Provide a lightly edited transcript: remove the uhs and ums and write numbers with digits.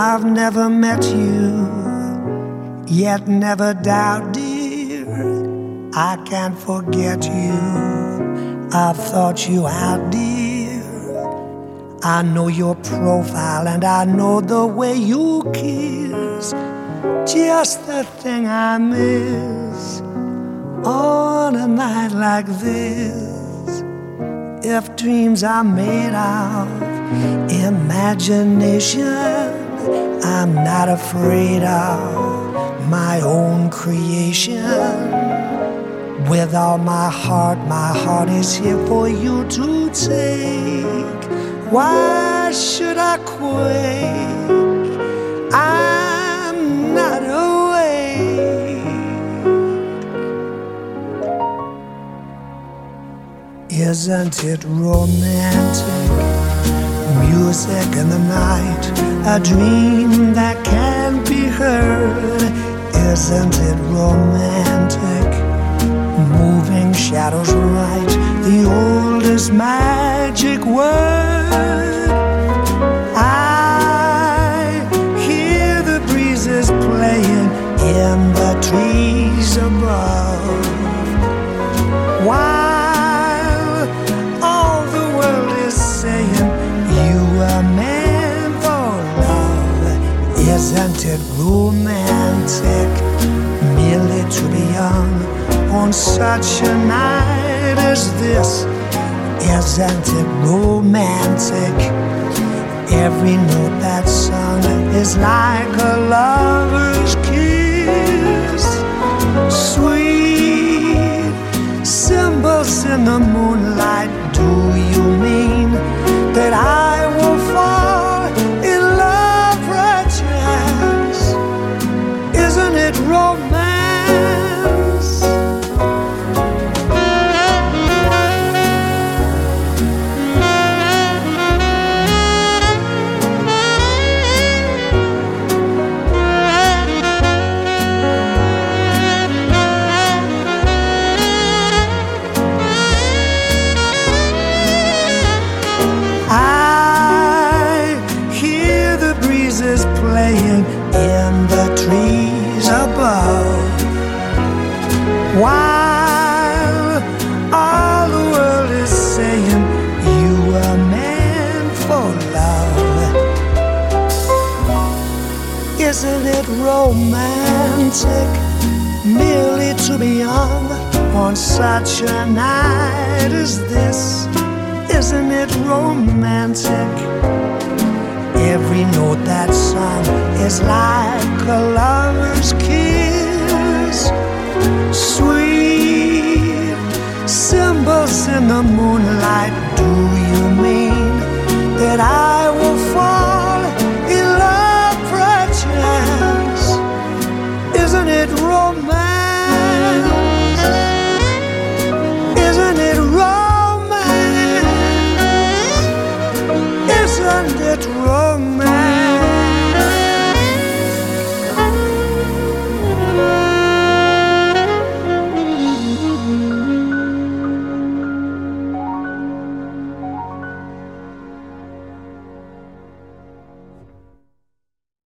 I've never met you, yet never doubt, dear, I can't forget you. I've thought you out, dear. I know your profile and I know the way you kiss. Just the thing I miss on a night like this. If dreams are made of imagination, I'm not afraid of my own creation. With all my heart is here for you to take. Why should I quake? I'm not awake. Isn't it romantic? Music in the night, a dream that can't be heard. Isn't it romantic? Moving shadows right, the oldest magic word. I hear the breezes playing in the trees above, while all the world is saying you were meant for love. Isn't it romantic merely to be young on such a night as this? Isn't it romantic? Every note that's sung is like a lover's kiss. Sweet symbols in the moonlight, do you mean that I will fall in love perchance? Isn't it romance? Playing in the trees above, while all the world is saying you were meant for love. Isn't it romantic merely to be young on such a night as this? Isn't it romantic? Every note that's sung is like a lover's kiss. Sweet symbols in the moon.